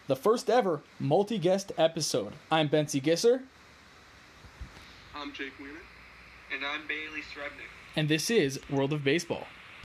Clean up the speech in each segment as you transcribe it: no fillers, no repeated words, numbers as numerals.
the first ever multi-guest episode. I'm Bensy Gisser. I'm Jake Wiener. And I'm Bailey Srebnick. And this is World of Baseball.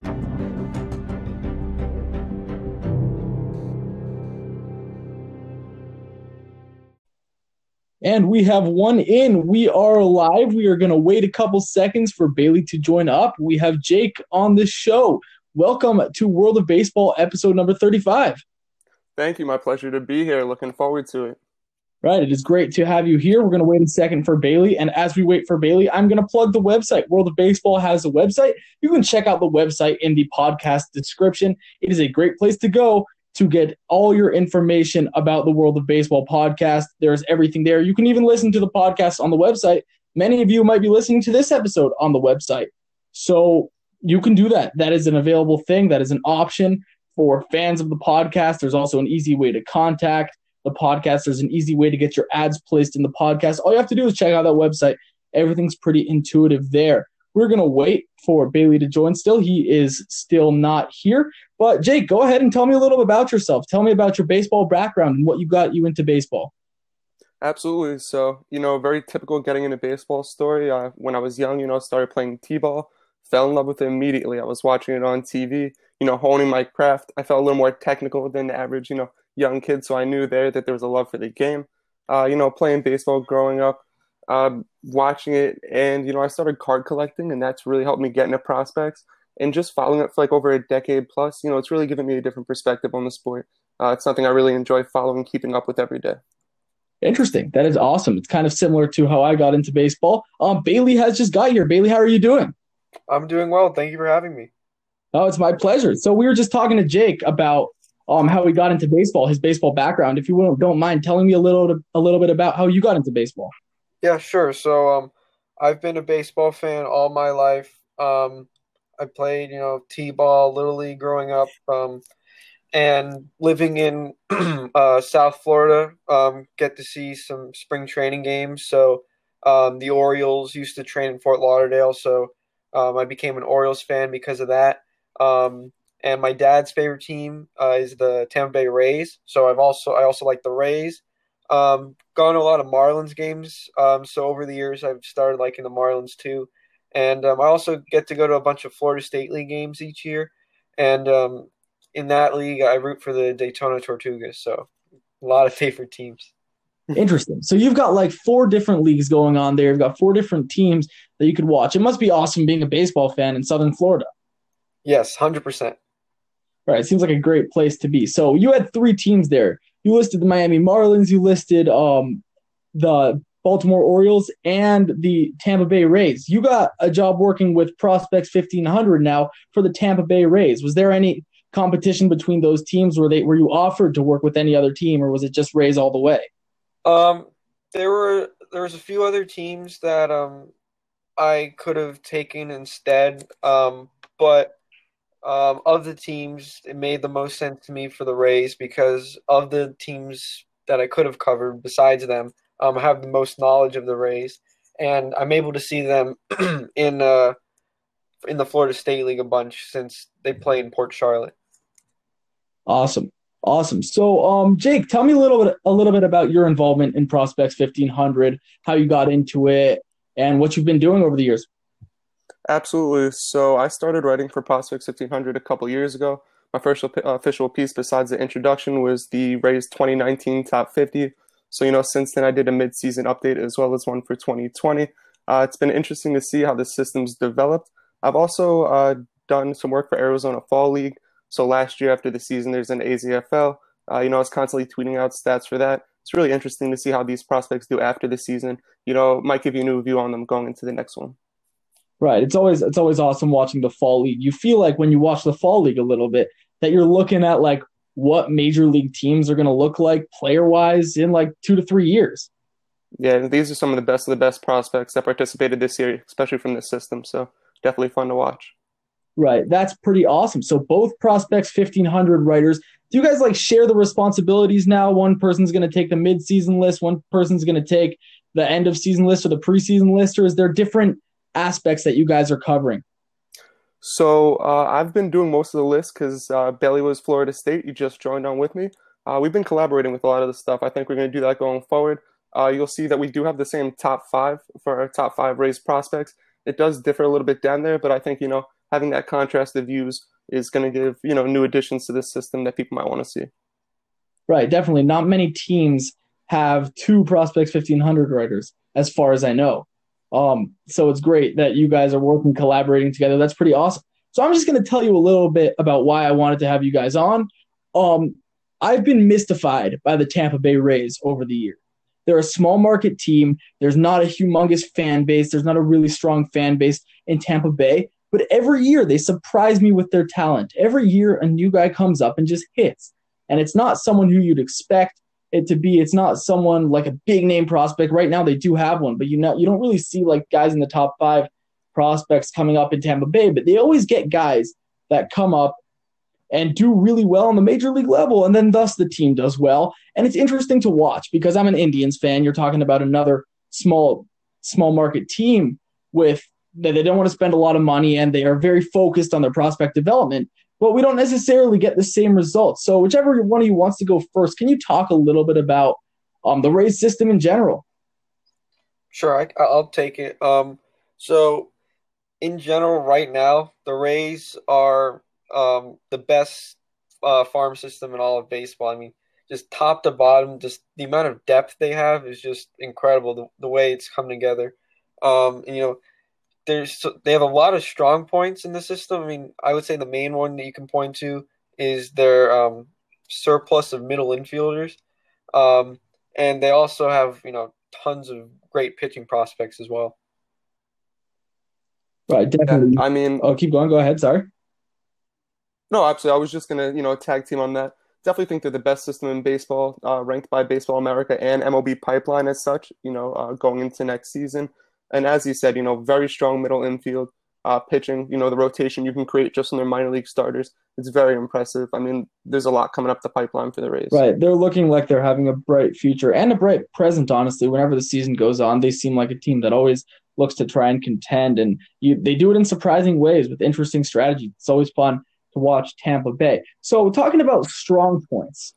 And we have one in. We are live. We are going to wait a couple seconds for Bailey to join up. We have Jake on the show. Welcome to World of Baseball episode number 35. Thank you. My pleasure to be here. Looking forward to it. Right. It is great to have you here. We're going to wait a second for Bailey. And as we wait for Bailey, I'm going to plug the website. World of Baseball has a website. You can check out the website in the podcast description. It is a great place to go to get all your information about the World of Baseball podcast. There's everything there. You can even listen to the podcast on the website. Many of you might be listening to this episode on the website. So you can do that. That is an available thing. That is an option for fans of the podcast. There's also an easy way to contact the podcast. There's an easy way to get your ads placed in the podcast. All you have to do is check out that website. Everything's pretty intuitive there. We're going to wait for Bailey to join still. He is still not here. But, Jake, go ahead and tell me a little bit about yourself. Tell me about your baseball background and what you got you into baseball. Absolutely. So, very typical getting into baseball story. When I was young, started playing t-ball, fell in love with it immediately. I was watching it on TV, honing my craft. I felt a little more technical than the average, young kid. So I knew there that there was a love for the game. Playing baseball growing up. Watching it, and I started card collecting, and that's really helped me get into prospects, and just following it for like over a decade plus. It's really given me a different perspective on the sport. It's something I really enjoy following, keeping up with every day. Interesting. That is awesome. It's kind of similar to how I got into baseball. Bailey has just got here. Bailey, how are you doing? I'm doing well. Thank you for having me. Oh, it's my pleasure. So we were just talking to Jake about how he got into baseball, his baseball background. If you don't mind telling me a little bit about how you got into baseball. Yeah, sure. So I've been a baseball fan all my life. I played, t-ball, Little League growing up, and living in South Florida, get to see some spring training games. So the Orioles used to train in Fort Lauderdale, so I became an Orioles fan because of that. And my dad's favorite team is the Tampa Bay Rays. So I also like the Rays. Gone to a lot of Marlins games. So over the years, I've started liking the Marlins too. And I also get to go to a bunch of Florida State League games each year. And in that league, I root for the Daytona Tortugas. So a lot of favorite teams. Interesting. So you've got like 4 different leagues going on there. You've got 4 different teams that you could watch. It must be awesome being a baseball fan in Southern Florida. Yes, 100%. Right. It seems like a great place to be. So you had 3 teams there. You listed the Miami Marlins, you listed the Baltimore Orioles, and the Tampa Bay Rays. You got a job working with Prospects 1500 now for the Tampa Bay Rays. Was there any competition between those teams? Were you offered to work with any other team, or was it just Rays all the way? There was a few other teams that I could have taken instead, but of the teams, it made the most sense to me for the Rays because of the teams that I could have covered besides them, I have the most knowledge of the Rays, and I'm able to see them in the Florida State League a bunch since they play in Port Charlotte. Awesome. So, Jake, tell me a little bit about your involvement in Prospects 1500, how you got into it, and what you've been doing over the years. Absolutely. So I started writing for Prospects 1500 a couple years ago. My first official piece besides the introduction was the Rays 2019 Top 50. So, since then I did a mid-season update as well as one for 2020. It's been interesting to see how the system's developed. I've also done some work for Arizona Fall League. So last year after the season, there's an AZFL. I was constantly tweeting out stats for that. It's really interesting to see how these prospects do after the season. Might give you a new view on them going into the next one. Right. It's always awesome watching the Fall League. You feel like when you watch the Fall League a little bit that you're looking at like what major league teams are going to look like player-wise in like 2 to 3 years. Yeah, these are some of the best prospects that participated this year, especially from this system. So definitely fun to watch. Right. That's pretty awesome. So both Prospects 1500 writers, do you guys like share the responsibilities now? One person's going to take the mid-season list. One person's going to take the end of season list or the preseason list, or is there different aspects that you guys are covering? So I've been doing most of the list because Bailey was Florida State. You just joined on with me. We've been collaborating with a lot of the stuff. I think we're going to do that going forward. You'll see that we do have the same top five for our top five raised prospects. It does differ a little bit down there, but I think, having that contrast of views is going to give, new additions to this system that people might want to see. Right, definitely. Not many teams have two Prospects 1500 writers, as far as I know. So it's great that you guys are working, collaborating together. That's pretty awesome. So I'm just going to tell you a little bit about why I wanted to have you guys on. I've been mystified by the Tampa Bay Rays over the year. They're a small market team. There's not a humongous fan base. There's not a really strong fan base in Tampa Bay. But every year they surprise me with their talent. Every year a new guy comes up and just hits. And it's not someone who you'd expect it to be. It's not someone like a big name prospect. Right now they do have one, but you don't really see like guys in the top 5 prospects coming up in Tampa Bay. But they always get guys that come up and do really well on the major league level, and then thus the team does well. And it's interesting to watch because I'm an Indians fan. You're talking about another small market team with that they don't want to spend a lot of money, and they are very focused on their prospect development, but we don't necessarily get the same results. So whichever one of you wants to go first, can you talk a little bit about the Rays system in general? Sure, I'll take it. So in general, right now, the Rays are the best farm system in all of baseball. I mean, just top to bottom, just the amount of depth they have is just incredible. The way it's come together. And, they have a lot of strong points in the system. I mean, I would say the main one that you can point to is their surplus of middle infielders, and they also have tons of great pitching prospects as well. Right, definitely. Yeah, I mean, keep going. Go ahead. Sorry. No, absolutely. I was just gonna, tag team on that. Definitely think they're the best system in baseball, ranked by Baseball America and MLB Pipeline as such. Going into next season. And as you said, very strong middle infield, pitching. The rotation you can create just in their minor league starters. It's very impressive. I mean, there's a lot coming up the pipeline for the Rays. Right, they're looking like they're having a bright future and a bright present. Honestly, whenever the season goes on, they seem like a team that always looks to try and contend, and they do it in surprising ways with interesting strategy. It's always fun to watch Tampa Bay. So talking about strong points,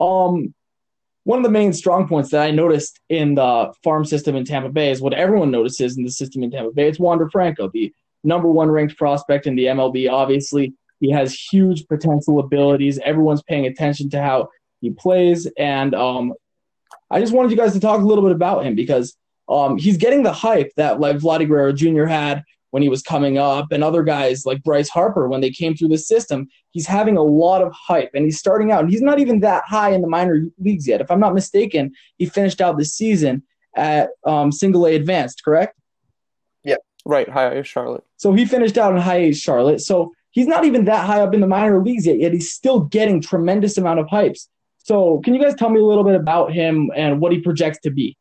one of the main strong points that I noticed in the farm system in Tampa Bay is what everyone notices in the system in Tampa Bay. It's Wander Franco, the number 1 ranked prospect in the MLB. Obviously, he has huge potential abilities. Everyone's paying attention to how he plays, and I just wanted you guys to talk a little bit about him because he's getting the hype that like Vladdy Guerrero Jr. had when he was coming up, and other guys like Bryce Harper when they came through the system. He's having a lot of hype, and he's starting out, and he's not even that high in the minor leagues yet. If I'm not mistaken, he finished out the season at single A advanced, correct? Yeah, right, high A Charlotte. So he finished out in high A Charlotte. So he's not even that high up in the minor leagues yet he's still getting tremendous amount of hypes. So can you guys tell me a little bit about him and what he projects to be?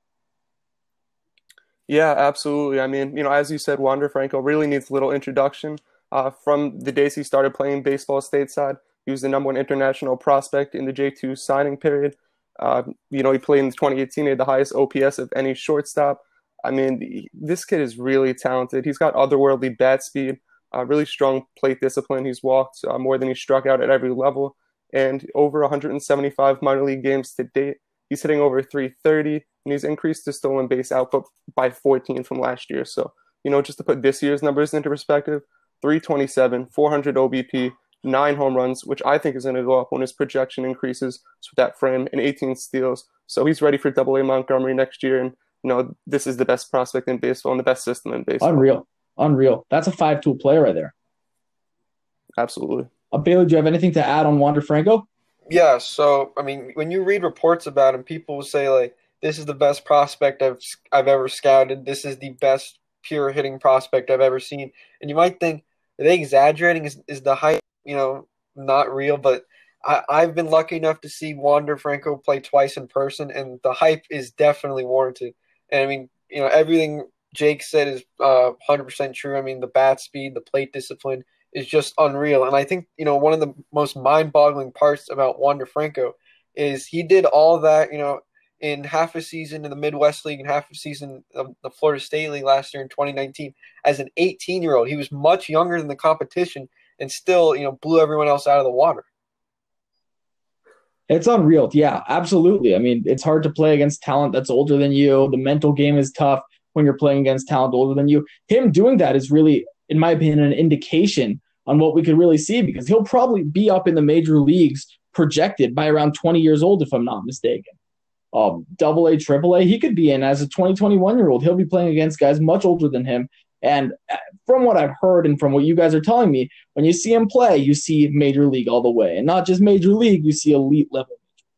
Yeah, absolutely. I mean, as you said, Wander Franco really needs little introduction. From the days he started playing baseball stateside, he was the number 1 international prospect in the J2 signing period. He played in 2018, he had the highest OPS of any shortstop. I mean, this kid is really talented. He's got otherworldly bat speed, really strong plate discipline. He's walked more than he struck out at every level, and over 175 minor league games to date. He's hitting over 330, and he's increased his stolen base output by 14 from last year. So, just to put this year's numbers into perspective, 327, 400 OBP, 9 home runs, which I think is going to go up when his projection increases with that frame, and 18 steals. So he's ready for Double-A Montgomery next year, and this is the best prospect in baseball and the best system in baseball. Unreal. That's a 5-tool player right there. Absolutely. Bailey, do you have anything to add on Wander Franco? Yeah, so, I mean, when you read reports about him, people will say, like, this is the best prospect I've ever scouted. This is the best pure hitting prospect I've ever seen. And you might think, are they exaggerating? Is the hype, not real? But I've been lucky enough to see Wander Franco play twice in person, and the hype is definitely warranted. And, I mean, everything Jake said is 100% true. I mean, the bat speed, the plate discipline is just unreal. And I think, one of the most mind-boggling parts about Wander Franco is he did all that, in half a season in the Midwest League and half a season of the Florida State League last year in 2019 as an 18-year-old. He was much younger than the competition and still, blew everyone else out of the water. It's unreal. Yeah, absolutely. I mean, it's hard to play against talent that's older than you. The mental game is tough when you're playing against talent older than you. Him doing that is really, in my opinion, an indication on what we could really see because he'll probably be up in the major leagues projected by around 20 years old, if I'm not mistaken. Double A, triple A, he could be in as a 2021 year old. He'll be playing against guys much older than him. And from what I've heard and from what you guys are telling me, when you see him play, you see major league all the way. And not just major league, you see elite level.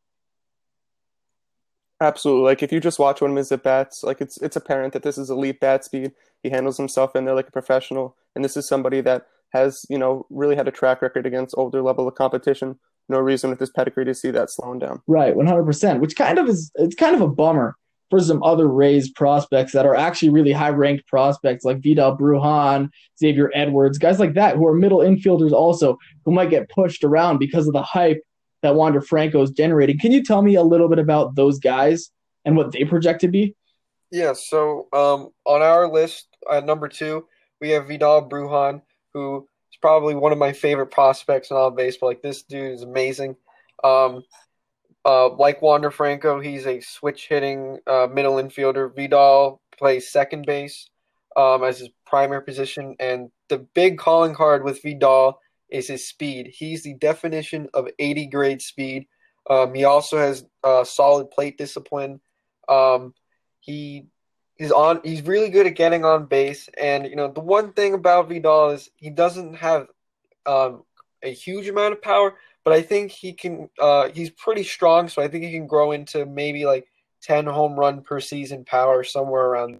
Absolutely. Like if you just watch one of his at bats, like it's apparent that this is elite bat speed. He handles himself in there like a professional, and this is somebody that has really had a track record against older level of competition. No reason with this pedigree to see that slowing down. Right, 100%. Which it's kind of a bummer for some other Rays prospects that are actually really high ranked prospects like Vidal Brujan, Xavier Edwards, guys like that who are middle infielders also who might get pushed around because of the hype that Wander Franco is generating. Can you tell me a little bit about those guys and what they project to be? Yeah, so on our list at number 2, we have Vidal Brujan, who is probably one of my favorite prospects in all of baseball. Like this dude is amazing. Um, like Wander Franco, he's a switch hitting middle infielder. Vidal plays second base as his primary position, and the big calling card with Vidal is his speed. He's the definition of 80 grade speed. He also has solid plate discipline. He he's really good at getting on base, and the one thing about Vidal is he doesn't have a huge amount of power, but I think he can. He's pretty strong, so I think he can grow into maybe like 10 home run per season power somewhere around.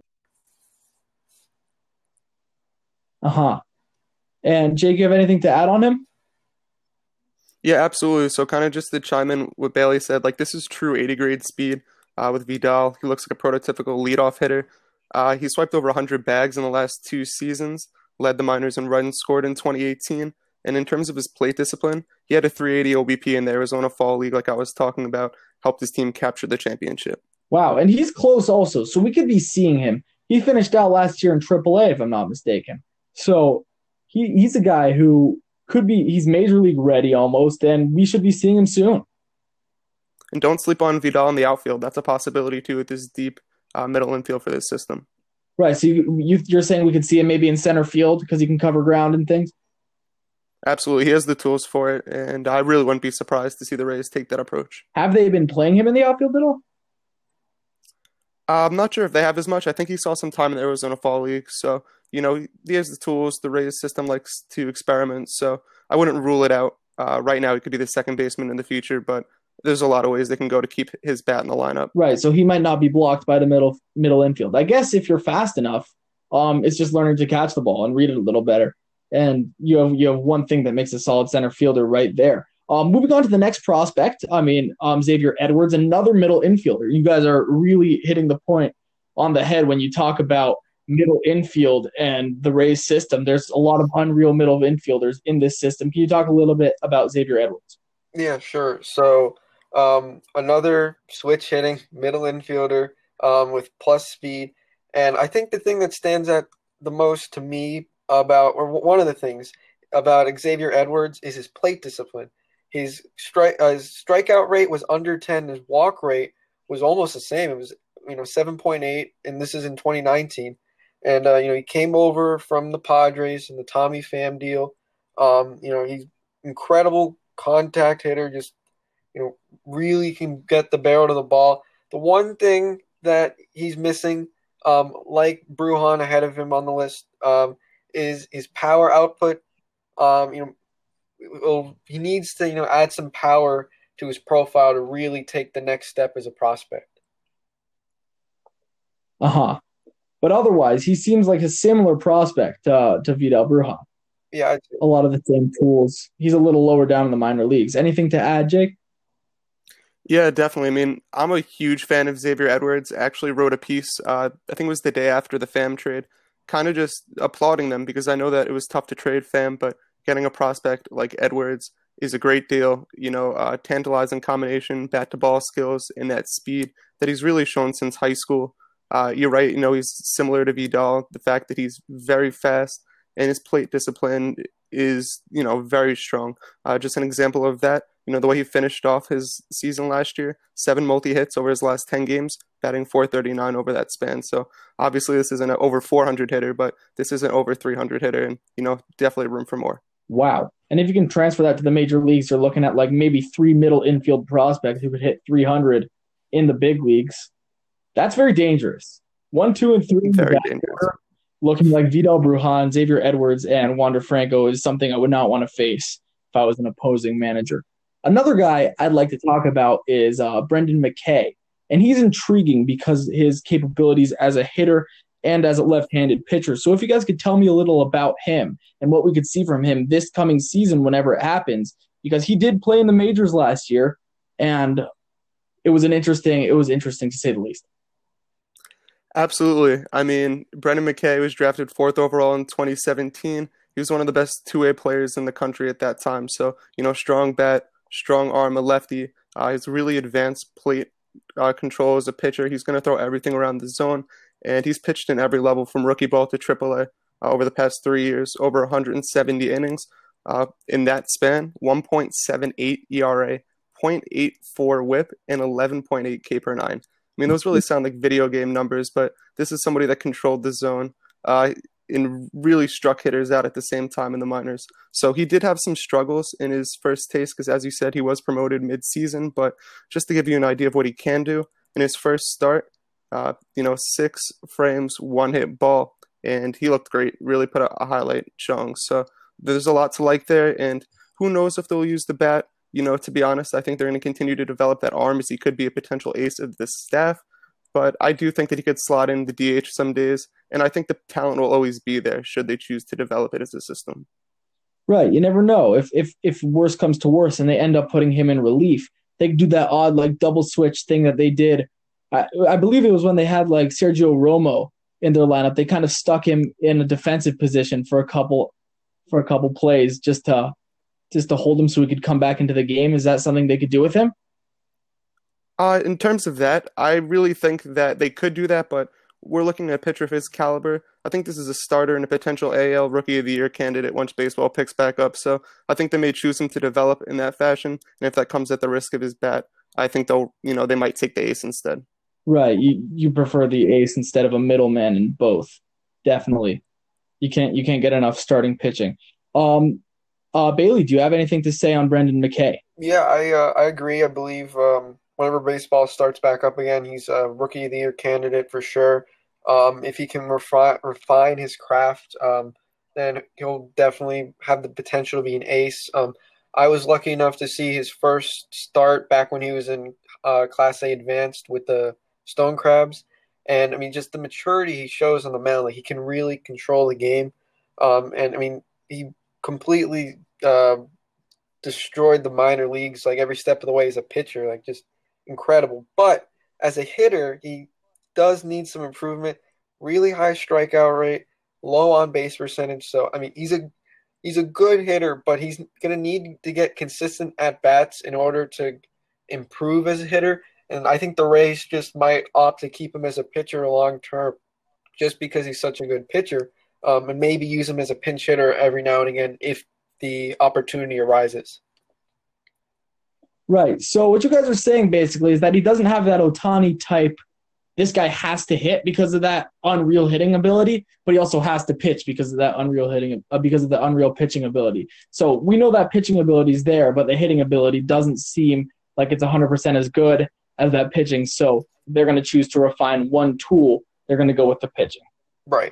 Uh-huh. And Jake, you have anything to add on him? Yeah, absolutely. So kind of just to chime in what Bailey said, like this is true 80 grade speed with Vidal. He looks like a prototypical leadoff hitter. He swiped over 100 bags in the last 2 seasons, led the minors in runs scored in 2018. And in terms of his plate discipline, he had a 380 OBP in the Arizona Fall League, like I was talking about, helped his team capture the championship. Wow, and he's close also, so we could be seeing him. He finished out last year in AAA, if I'm not mistaken. So he's a guy who he's major league ready almost, and we should be seeing him soon. And don't sleep on Vidal in the outfield. That's a possibility too with this deep middle infield for this system. Right, so you're saying we could see him maybe in center field because he can cover ground and things? Absolutely. He has the tools for it, and I really wouldn't be surprised to see the Rays take that approach. Have they been playing him in the outfield at all? I'm not sure if they have as much. I think he saw some time in the Arizona Fall League, so he has the tools. The Rays system likes to experiment, so I wouldn't rule it out. Right now, he could be the second baseman in the future, but there's a lot of ways they can go to keep his bat in the lineup. Right, so he might not be blocked by the middle infield. I guess if you're fast enough, it's just learning to catch the ball and read it a little better. And you have one thing that makes a solid center fielder right there. Moving on to the next prospect, Xavier Edwards, another middle infielder. You guys are really hitting the point on the head when you talk about middle infield and the Rays system. There's a lot of unreal middle infielders in this system. Can you talk a little bit about Xavier Edwards? Yeah, sure. So another switch hitting middle infielder with plus speed. And I think the thing that stands out the most to me one of the things about Xavier Edwards is his plate discipline. His strikeout rate was under 10. His walk rate was almost the same. It was 7.8, and this is in 2019. And he came over from the Padres and the Tommy Pham deal. He's incredible contact hitter. Just really can get the barrel to the ball. The one thing that he's missing, like Brujan ahead of him on the list, is his power output. He needs to add some power to his profile to really take the next step as a prospect. Uh-huh. But otherwise, he seems like a similar prospect to Vidal Brujan. Yeah, a lot of the same tools. He's a little lower down in the minor leagues. Anything to add, Jake? Yeah, definitely. I mean, I'm a huge fan of Xavier Edwards. I actually wrote a piece, I think it was the day after the Pham trade, kind of just applauding them because I know that it was tough to trade Pham, but getting a prospect like Edwards is a great deal. Tantalizing combination, bat-to-ball skills, and that speed that he's really shown since high school. You're right, he's similar to Vidal. The fact that he's very fast and his plate discipline is, very strong. Just an example of that. the way he finished off his season last year, 7 multi-hits over his last 10 games, batting .439 over that span. So obviously this isn't an over 400 hitter, but this is an over 300 hitter, and, definitely room for more. Wow. And if you can transfer that to the major leagues, you're looking at like maybe 3 middle infield prospects who could hit 300 in the big leagues. That's very dangerous. 1, 2, and 3. Very dangerous. Looking like Vidal Brujan, Xavier Edwards, and Wander Franco is something I would not want to face if I was an opposing manager. Another guy I'd like to talk about is Brendan McKay. And he's intriguing because his capabilities as a hitter and as a left-handed pitcher. So if you guys could tell me a little about him and what we could see from him this coming season whenever it happens, because he did play in the majors last year, and it was interesting to say the least. Absolutely. I mean, Brendan McKay was drafted 4th overall in 2017. He was one of the best two-way players in the country at that time. So, strong bat, strong arm, a lefty. He's really advanced plate control as a pitcher. He's going to throw everything around the zone. And he's pitched in every level from rookie ball to AAA over the past 3 years, over 170 innings. In that span, 1.78 ERA, 0.84 whip, and 11.8 K per nine. I mean, those really sound like video game numbers, but this is somebody that controlled the zone and really struck hitters out at the same time in the minors. So he did have some struggles in his first taste because, as you said, he was promoted mid-season. But just to give you an idea of what he can do, in his first start, 6 frames, 1 hit ball, and he looked great, really put a highlight showing. So there's a lot to like there, and who knows if they'll use the bat. To be honest, I think they're going to continue to develop that arm as he could be a potential ace of this staff. But I do think that he could slot in the DH some days, and I think the talent will always be there should they choose to develop it as a system. Right. You never know. If worse comes to worse and they end up putting him in relief, they could do that odd like double switch thing that they did. I believe it was when they had like Sergio Romo in their lineup. They kind of stuck him in a defensive position for a couple plays just to hold him so he could come back into the game. Is that something they could do with him? In terms of that, I really think that they could do that, but we're looking at a pitcher of his caliber. I think this is a starter and a potential AL Rookie of the Year candidate once baseball picks back up. So I think they may choose him to develop in that fashion. And if that comes at the risk of his bat, I think they might take the ace instead. Right. You prefer the ace instead of a middleman in both. Definitely. You can't get enough starting pitching. Bailey, do you have anything to say on Brendan McKay? Yeah, I agree. I believe whenever baseball starts back up again, he's a Rookie of the Year candidate for sure. If he can refine his craft, then he'll definitely have the potential to be an ace. I was lucky enough to see his first start back when he was in Class A Advanced with the Stone Crabs. And, I mean, just the maturity he shows on the mound, like he can really control the game. And, I mean, he completely destroyed the minor leagues, like every step of the way as a pitcher, like just incredible. But as a hitter, he does need some improvement. Really high strikeout rate, low on base percentage. So I mean, he's a good hitter, but he's going to need to get consistent at bats in order to improve as a hitter. And I think the Rays just might opt to keep him as a pitcher long term, just because he's such a good pitcher, and maybe use him as a pinch hitter every now and again if the opportunity arises. Right. So what you guys are saying basically is that he doesn't have that Ohtani type. This guy has to hit because of that unreal hitting ability, but he also has to pitch because of that because of the unreal pitching ability. So we know that pitching ability is there, but the hitting ability doesn't seem like it's 100% as good as that pitching. So they're going to choose to refine one tool. They're going to go with the pitching. Right.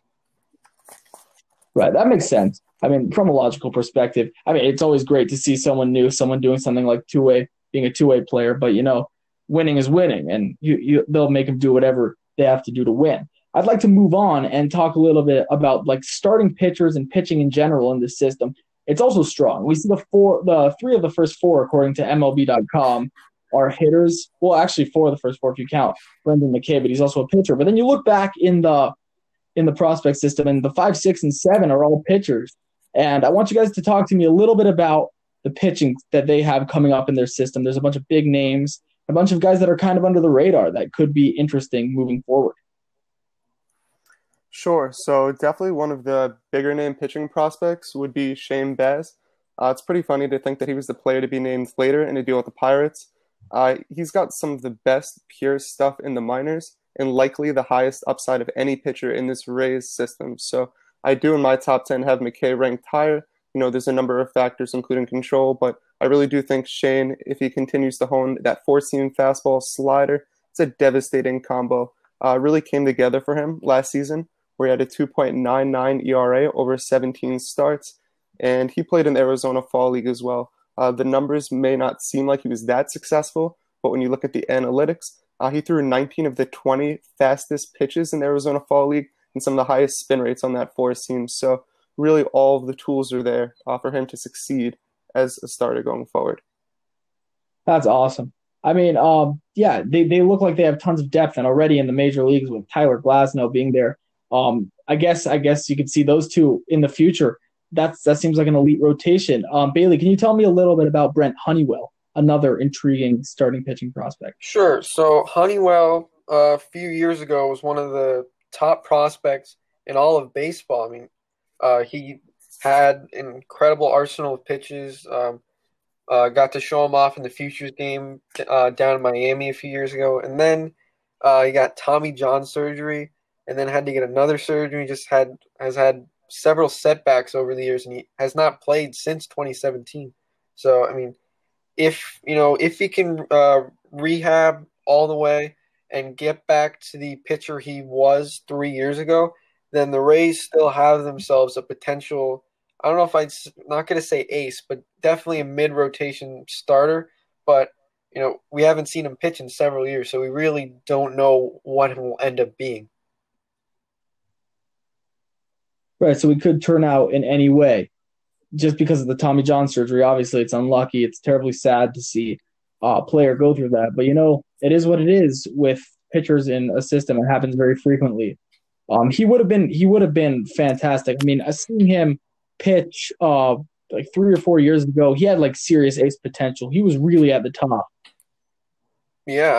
Right. That makes sense. I mean, from a logical perspective, I mean, it's always great to see someone new, someone doing something like being a two-way player, but winning is winning, and they'll make them do whatever they have to do to win. I'd like to move on and talk a little bit about like starting pitchers and pitching in general in this system. It's also strong. We see the 3 of the first 4, according to MLB.com, are hitters. Well, actually 4 of the first 4 if you count Brendan McKay, but he's also a pitcher. But then you look back in the prospect system, and the 5, 6, and 7 are all pitchers. And I want you guys to talk to me a little bit about the pitching that they have coming up in their system. There's a bunch of big names, a bunch of guys that are kind of under the radar that could be interesting moving forward. Sure. So definitely one of the bigger name pitching prospects would be Shane Baz. It's pretty funny to think that he was the player to be named later in a deal with the Pirates. He's got some of the best pure stuff in the minors and likely the highest upside of any pitcher in this Rays system. So I do in my top 10 have McKay ranked higher. There's a number of factors, including control, but I really do think Shane, if he continues to hone that four-seam fastball slider, it's a devastating combo. Really came together for him last season, where he had a 2.99 ERA over 17 starts, and he played in the Arizona Fall League as well. The numbers may not seem like he was that successful, but when you look at the analytics, he threw 19 of the 20 fastest pitches in the Arizona Fall League and some of the highest spin rates on that four seam. So really all of the tools are there for him to succeed as a starter going forward. That's awesome. I mean, yeah, they look like they have tons of depth, and already in the major leagues with Tyler Glasnow being there. I guess you could see those two in the future. That seems like an elite rotation. Bailey, can you tell me a little bit about Brent Honeywell, another intriguing starting pitching prospect? Sure. So Honeywell, a few years ago, was one of the top prospects in all of baseball. I mean, he had an incredible arsenal of pitches. Got to show him off in the Futures game down in Miami a few years ago, and then he got Tommy John surgery, and then had to get another surgery. Has had several setbacks over the years, and he has not played since 2017. So, I mean, if he can rehab all the way and get back to the pitcher he was 3 years ago, then the Rays still have themselves a potential. I don't know if not going to say ace, but definitely a mid-rotation starter. But we haven't seen him pitch in several years, so we really don't know what it will end up being. Right, so we could turn out in any way. Just because of the Tommy John surgery, obviously it's unlucky. It's terribly sad to see a player go through that. But, it is what it is with pitchers in a system. It happens very frequently. He would have been fantastic. I mean, I've seen him pitch like 3 or 4 years ago. He had like serious ace potential. He was really at the top. Yeah.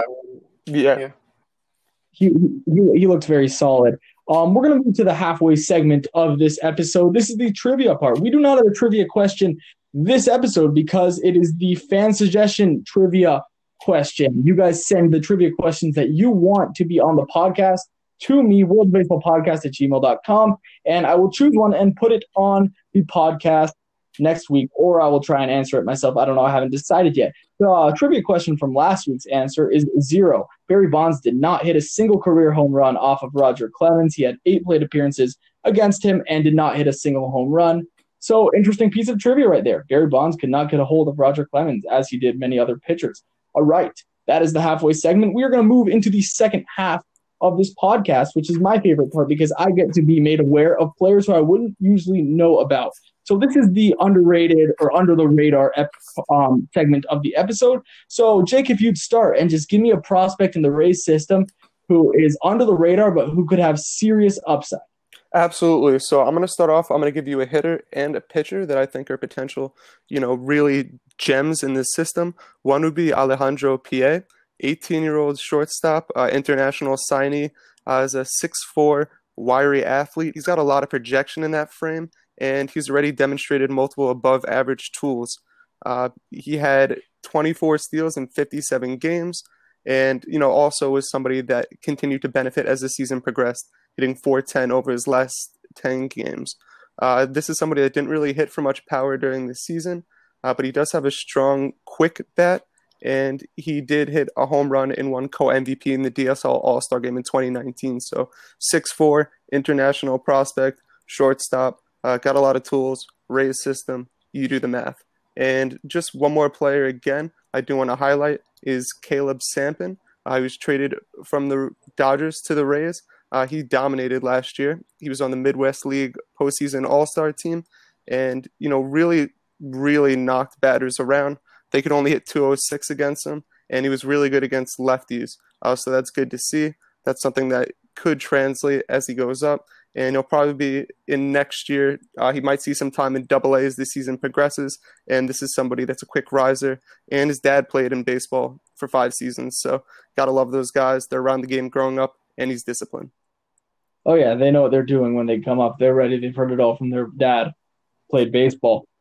He looked very solid. We're going to move to the halfway segment of this episode. This is the trivia part. We do not have a trivia question this episode because it is the fan suggestion trivia question. You guys send the trivia questions that you want to be on the podcast to me, worldbaseballpodcast@gmail.com, and I will choose one and put it on the podcast next week, or I will try and answer it myself. I don't know. I haven't decided yet. The trivia question from last week's answer is 0. Barry Bonds did not hit a single career home run off of Roger Clemens. He had 8 plate appearances against him and did not hit a single home run. So, interesting piece of trivia right there. Barry Bonds could not get a hold of Roger Clemens as he did many other pitchers. All right. That is the halfway segment. We are going to move into the second half of this podcast, which is my favorite part because I get to be made aware of players who I wouldn't usually know about. So this is the underrated or under the radar segment of the episode. So Jake, if you'd start and just give me a prospect in the Rays system who is under the radar but who could have serious upside. Absolutely. So I'm going to start off. I'm going to give you a hitter and a pitcher that I think are potential, really gems in this system. One would be Alejandro Pie, 18-year-old shortstop, international signee, is a 6'4", wiry athlete. He's got a lot of projection in that frame, and he's already demonstrated multiple above-average tools. He had 24 steals in 57 games, and also was somebody that continued to benefit as the season progressed, hitting .410 over his last 10 games. This is somebody that didn't really hit for much power during the season, but he does have a strong, quick bat, and he did hit a home run and won co-MVP in the DSL All-Star Game in 2019. So 6'4", international prospect, shortstop, got a lot of tools, Rays system, you do the math. And just one more player again I do want to highlight is Caleb Sampson. He was traded from the Dodgers to the Rays. He dominated last year. He was on the Midwest League postseason All-Star team and, really, really knocked batters around. They could only hit 206 against him, and he was really good against lefties. So that's good to see. That's something that could translate as he goes up, and he'll probably be in next year. He might see some time in AA as the season progresses, and this is somebody that's a quick riser, and his dad played in baseball for 5 seasons, so got to love those guys. They're around the game growing up, and he's disciplined. Oh, yeah, they know what they're doing when they come up. They're ready. They've heard it all from their dad. Played baseball.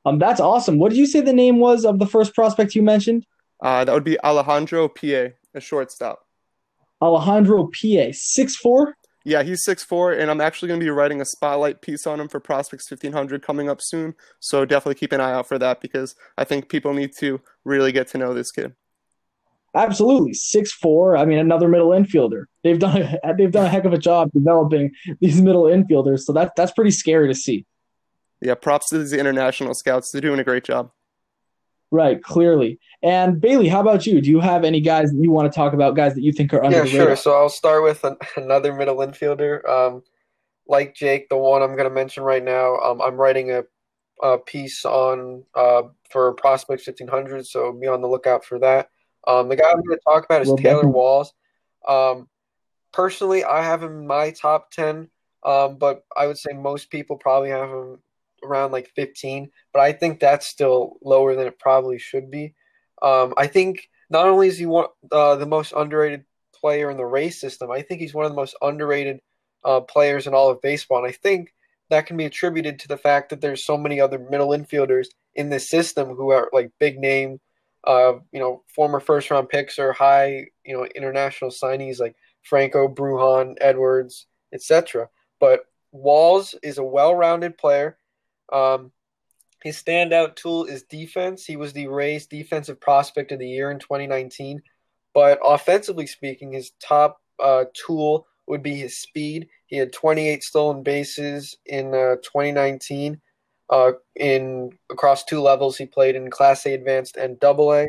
That's awesome. What did you say the name was of the first prospect you mentioned? That would be Alejandro P.A., a shortstop. Alejandro P.A., 6'4"? Yeah, he's 6'4", and I'm actually going to be writing a spotlight piece on him for Prospects 1500 coming up soon. So definitely keep an eye out for that because I think people need to really get to know this kid. Absolutely, 6'4". I mean, another middle infielder. They've done a heck of a job developing these middle infielders. So that's pretty scary to see. Yeah, props to the international scouts. They're doing a great job. Right, clearly. And Bailey, how about you? Do you have any guys that you want to talk about, guys that you think are under Yeah, the sure. radar? So I'll start with another middle infielder. Like Jake, the one I'm going to mention right now, I'm writing a piece on for Prospects 1500, so be on the lookout for that. The guy I'm going to talk about is Well, Taylor definitely. Walls. Um, Personally, I have him in my top 10, but I would say most people probably have him around like 15, but I think that's still lower than it probably should be. I think not only is he the most underrated player in the race system, I think he's one of the most underrated players in all of baseball. And I think that can be attributed to the fact that there's so many other middle infielders in this system who are like big name, former first round picks or high, international signees like Franco, Brujan, Edwards, etc. But Walls is a well-rounded player. Um, his standout tool is defense. He was the Rays Defensive Prospect of the Year in 2019. But offensively speaking, his top tool would be his speed. He had 28 stolen bases in 2019. In across two levels, he played in Class A Advanced and Double A.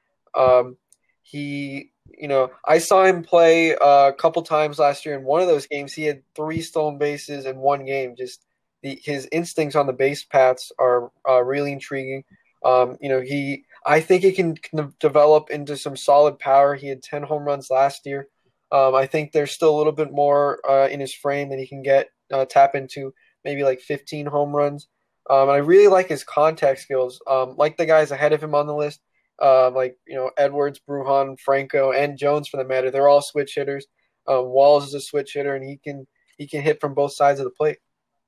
He, I saw him play a couple times last year. In one of those games, he had three stolen bases in one game. Just his instincts on the base paths are really intriguing. I think he can develop into some solid power. He had 10 home runs last year. I think there's still a little bit more in his frame that he can tap into, maybe like 15 home runs. And I really like his contact skills. Like the guys ahead of him on the list, Edwards, Brujan, Franco, and Jones for the matter. They're all switch hitters. Walls is a switch hitter, and he can hit from both sides of the plate.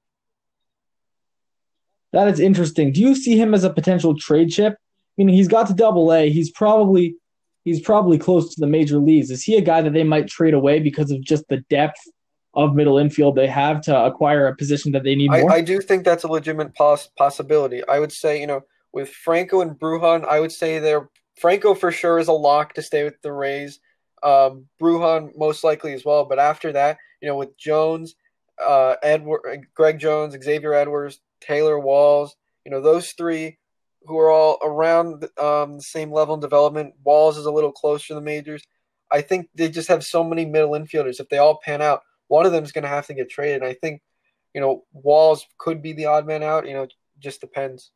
That is interesting. Do you see him as a potential trade chip? I mean, he's got to Double A. He's probably close to the major leagues. Is he a guy that they might trade away because of just the depth of middle infield they have to acquire a position that they need I more? do think that's a legitimate possibility. I would say, with Franco and Brujan, I would say Franco for sure is a lock to stay with the Rays. Brujan most likely as well. But after that, with Jones, Greg Jones, Xavier Edwards, Taylor Walls, those three who are all around the same level in development. Walls is a little closer to the majors. I think they just have so many middle infielders. If they all pan out, one of them is going to have to get traded. And I think, Walls could be the odd man out. Just depends.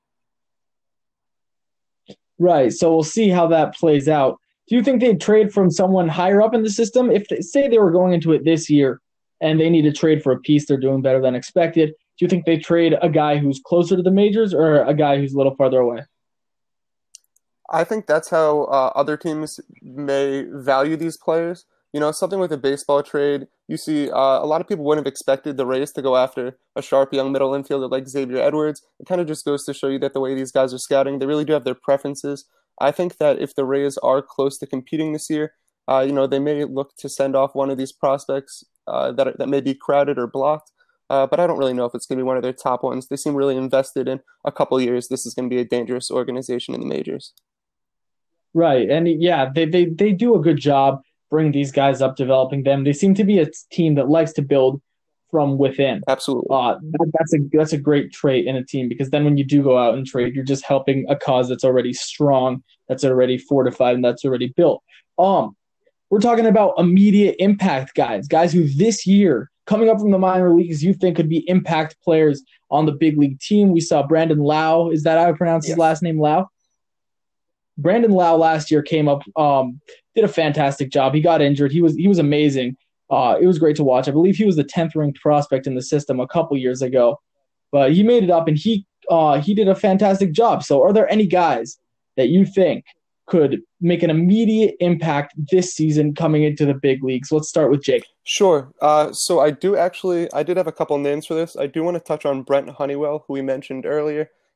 Right. So we'll see how that plays out. Do you think they'd trade from someone higher up in the system? If they say they were going into it this year and they need to trade for a piece, they're doing better than expected. Do you think they trade a guy who's closer to the majors or a guy who's a little farther away? I think that's how other teams may value these players. Something with a baseball trade, you see a lot of people wouldn't have expected the Rays to go after a sharp young middle infielder like Xavier Edwards. It kind of just goes to show you that the way these guys are scouting, they really do have their preferences. I think that if the Rays are close to competing this year, they may look to send off one of these prospects that may be crowded or blocked. But I don't really know if it's going to be one of their top ones. They seem really invested in a couple years. This is going to be a dangerous organization in the majors. Right. And yeah, they do a good job bringing these guys up, developing them. They seem to be a team that likes to build from within. Absolutely. That's a great trait in a team because then when you do go out and trade, you're just helping a cause that's already strong, that's already fortified, and that's already built. We're talking about immediate impact guys who this year, coming up from the minor leagues, you think could be impact players on the big league team. We saw Brandon Lau. Is that how I pronounce his Yes. last name, Lau? Brandon Lau last year came up, did a fantastic job. He got injured. He was amazing. It was great to watch. I believe he was the 10th ranked prospect in the system a couple years ago, but he made it up and he did a fantastic job. So, are there any guys that you think could make an immediate impact this season coming into the big leagues? Let's start with Jake. Sure. So I did have a couple names for this. I do want to touch on Brent Honeywell, who we mentioned earlier.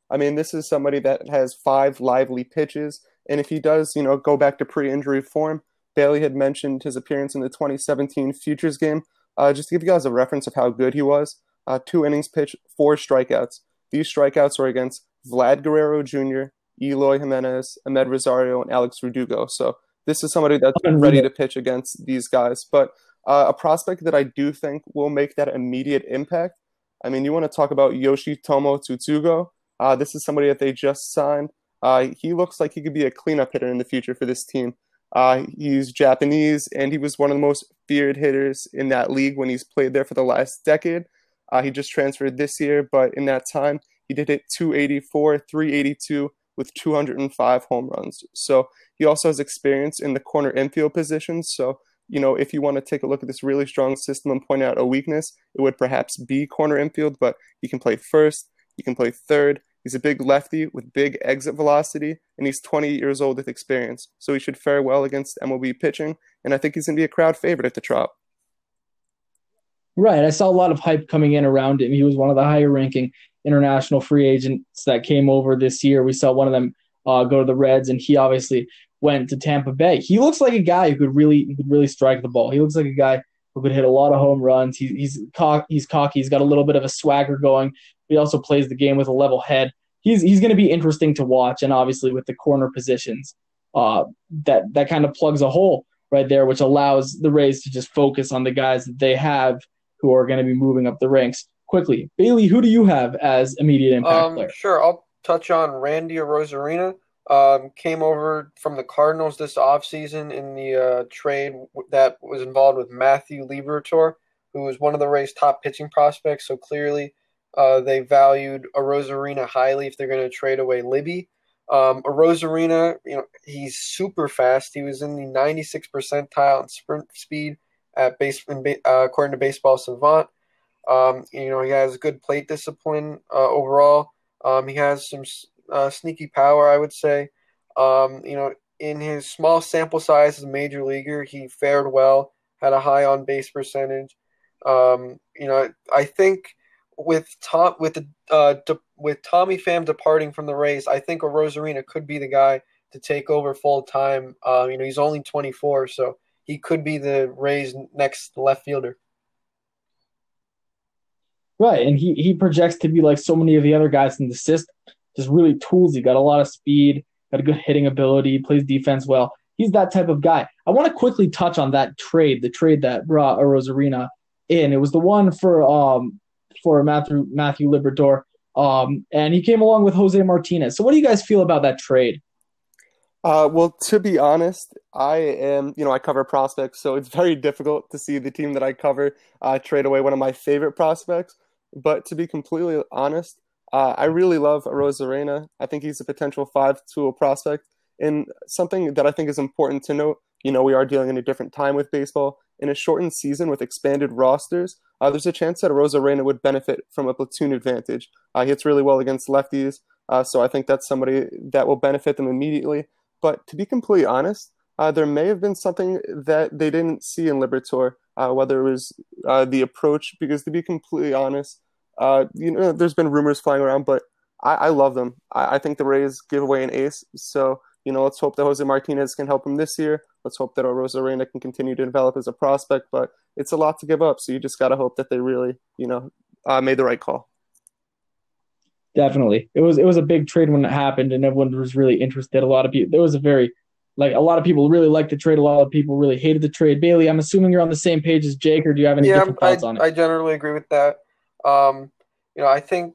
I mean, this is somebody that has 5 lively pitches, and if he does, go back to pre-injury form, Bailey had mentioned his appearance in the 2017 Futures game. Just to give you guys a reference of how good he was, 2 innings pitched, 4 strikeouts. These strikeouts were against Vlad Guerrero Jr., Eloy Jimenez, Ahmed Rosario, and Alex Verdugo. So this is somebody that's ready to pitch against these guys. But a prospect that I do think will make that immediate impact. I mean, you want to talk about Yoshitomo Tsutsugo. This is somebody that they just signed. He looks like he could be a cleanup hitter in the future for this team. He's Japanese, and he was one of the most feared hitters in that league when he's played there for the last decade. He just transferred this year, but in that time, he did hit 284, 382 with 205 home runs. So he also has experience in the corner infield positions. So, if you want to take a look at this really strong system and point out a weakness, it would perhaps be corner infield, but he can play first, he can play third. He's a big lefty with big exit velocity, and he's 28 years old with experience. So he should fare well against MLB pitching, and I think he's going to be a crowd favorite at the Trop. Right. I saw a lot of hype coming in around him. He was one of the higher ranking international free agents that came over this year. We saw one of them go to the Reds, and he obviously went to Tampa Bay. He looks like a guy who could really strike the ball. He looks like a guy who could hit a lot of home runs. He's cocky. He's got a little bit of a swagger going. He also plays the game with a level head. He's going to be interesting to watch, and obviously with the corner positions, that kind of plugs a hole right there, which allows the Rays to just focus on the guys that they have who are going to be moving up the ranks quickly. Bailey, who do you have as immediate impact player? Sure, I'll touch on Randy Arozarena. Came over from the Cardinals this offseason in the trade that was involved with Matthew Liberatore, who was one of the Rays' top pitching prospects. So clearly they valued Arozarena highly if they're going to trade away Libby. Arozarena, he's super fast. He was in the 96th percentile in sprint speed according to Baseball Savant. He has good plate discipline overall. He has some sneaky power, I would say. In his small sample size as a major leaguer, he fared well, had a high on base percentage. I think with Tommy Pham departing from the Rays, I think Arozarena could be the guy to take over full time. He's only 24, so he could be the Rays' next left fielder. Right, and he projects to be like so many of the other guys in the system, just really toolsy, got a lot of speed, got a good hitting ability, plays defense well. He's that type of guy. I want to quickly touch on that trade, the trade that brought Arozarena in. It was the one for Matthew Liberatore, and he came along with Jose Martinez. So what do you guys feel about that trade? Well, to be honest, I cover prospects, so it's very difficult to see the team that I cover trade away one of my favorite prospects. But to be completely honest, I really love Arozarena. I think he's a potential 5-tool prospect. And something that I think is important to note, we are dealing in a different time with baseball. In a shortened season with expanded rosters, there's a chance that Arozarena would benefit from a platoon advantage. He hits really well against lefties, so I think that's somebody that will benefit them immediately. But to be completely honest, there may have been something that they didn't see in Liberatore, whether it was the approach, because to be completely honest, there's been rumors flying around, but I love them. I think the Rays give away an ace. So, let's hope that Jose Martinez can help him this year. Let's hope that Arozarena can continue to develop as a prospect, but it's a lot to give up. So you just got to hope that they really, made the right call. Definitely. It was a big trade when it happened, and everyone was really interested. A lot of people, a lot of people really liked the trade. A lot of people really hated the trade. Bailey, I'm assuming you're on the same page as Jake, or do you have any different thoughts on it? I generally agree with that. I think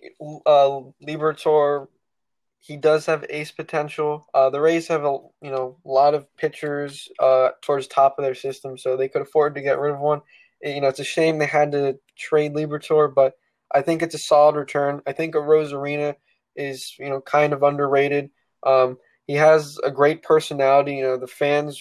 Liberatore, he does have ace potential. The Rays have a lot of pitchers towards top of their system, so they could afford to get rid of one. It's a shame they had to trade Liberatore, but I think it's a solid return. I think Arozarena is kind of underrated. He has a great personality. The fans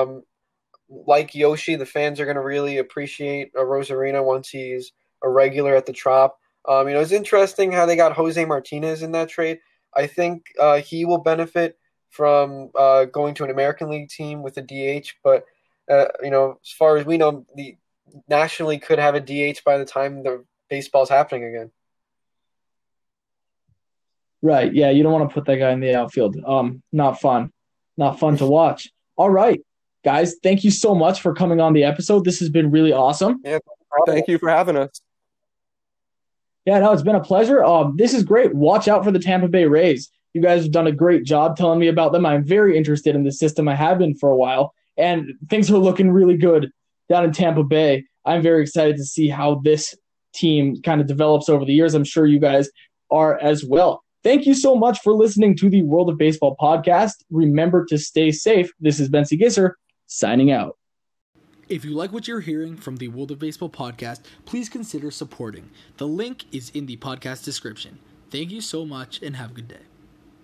like Yoshi. The fans are going to really appreciate Arozarena once he's a regular at the Trop. It's interesting how they got Jose Martinez in that trade. I think he will benefit from going to an American League team with a DH. But as far as we know, the National League could have a DH by the time the baseball's happening again. Right. Yeah, you don't want to put that guy in the outfield. Not fun. Not fun to watch. All right, guys, thank you so much for coming on the episode. This has been really awesome. Yeah, Thank you for having us. Yeah, no, it's been a pleasure. This is great. Watch out for the Tampa Bay Rays. You guys have done a great job telling me about them. I'm very interested in the system. I have been for a while, and things are looking really good down in Tampa Bay. I'm very excited to see how this team kind of develops over the years. I'm sure you guys are as well. Thank you so much for listening to the World of Baseball podcast. Remember to stay safe. This is Bensy Gisser signing out. If you like what you're hearing from the World of Baseball podcast, please consider supporting. The link is in the podcast description. Thank you so much and have a good day.